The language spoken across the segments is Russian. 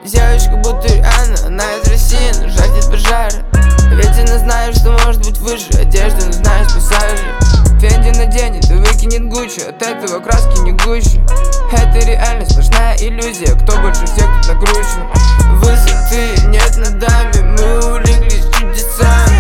Девочка будто Рианна, она из России, но жаждет пожара. Ведь она знает, что может быть выше одежды, но знаешь пассажи. Фенди наденет и выкинет Гуччи, от этого краски не гуще. Это реально сплошная иллюзия, кто больше всех тут накручен. Высоты нет над нами, мы улеглись чудесами.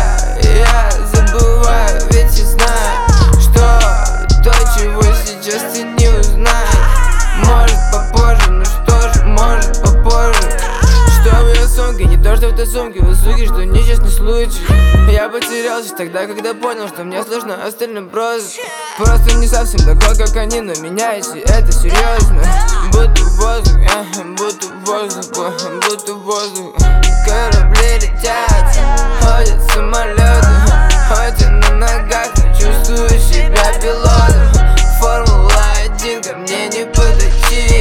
Я забываю, ведь я знаю, что то, чего сейчас ты не узнаешь. Может попозже, ну что ж, может попозже. Что в ее сумке, не то что в той сумке, в суке, что несчастный случай. Я потерялся тогда, когда понял, что мне сложно, остальным просто не совсем такой, как они, но меня, если это серьезно. Будто воздух, будто воздух, будто воздух. Корабли летят, ходят самолеты, хоть и на ногах, но чувствую себя пилотом. Формула-1 ко мне не подойти.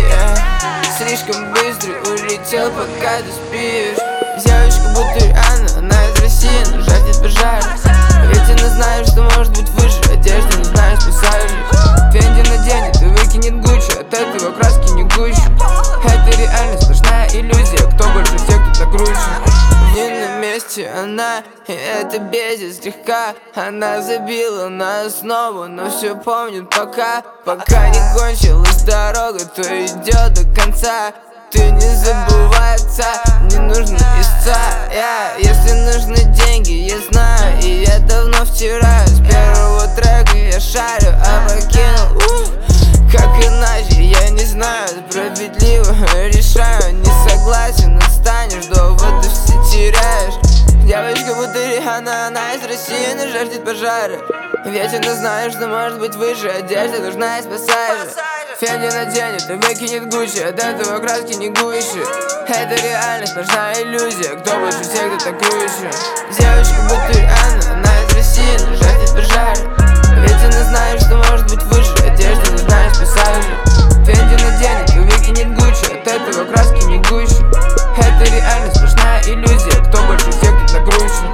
Слишком быстрый улетел, пока ты спишь. Девочка будто Рианна, она из России, но жаждет пожара. Ведь она знает, что может быть выше одежды, но знаешь пассажи. Фенди наденет и выкинет Гуччи, от этого краски не гуще. Это реально сплошная иллюзия, кто больше всех тут накручен. Не на месте она, и это бесит слегка. Она забила на основу, но все помнит пока не кончилась дорога, то идет до конца. Ты не забывай отца, не нужно истца. Если нужны деньги, я знаю, и я давно вчера с первого трека я шарю, а покинул. Как иначе, я не знаю, справедливо решаю. Не согласен, отстанешь, доводы все теряешь. Девочка будто Рианна, она из России, но жаждет пожара. Ведь она знает, что может быть выше одежды, нужна из пассажа. Фенди наденет и выкинет Гуччи, от этого краски не гуще. Это реально сплошная иллюзия, кто больше всех тут так круче. Девочка будто Рианна, она из России, но жаждет пожара. Ведь она знает, что может быть выше одежды, но знаешь пассажи. Фенди наденет и выкинет Гуччи, от этого краски не гуще. Это реально сплошная иллюзия, кто больше всех тут накручен.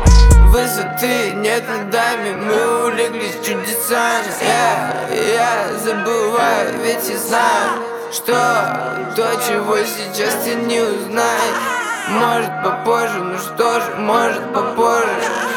Высоты нет над нами, мы улеглись чудесами. Я забываю, ведь я знаю, что то, чего сейчас ты не узнаешь. Может попозже, ну что ж, может попозже.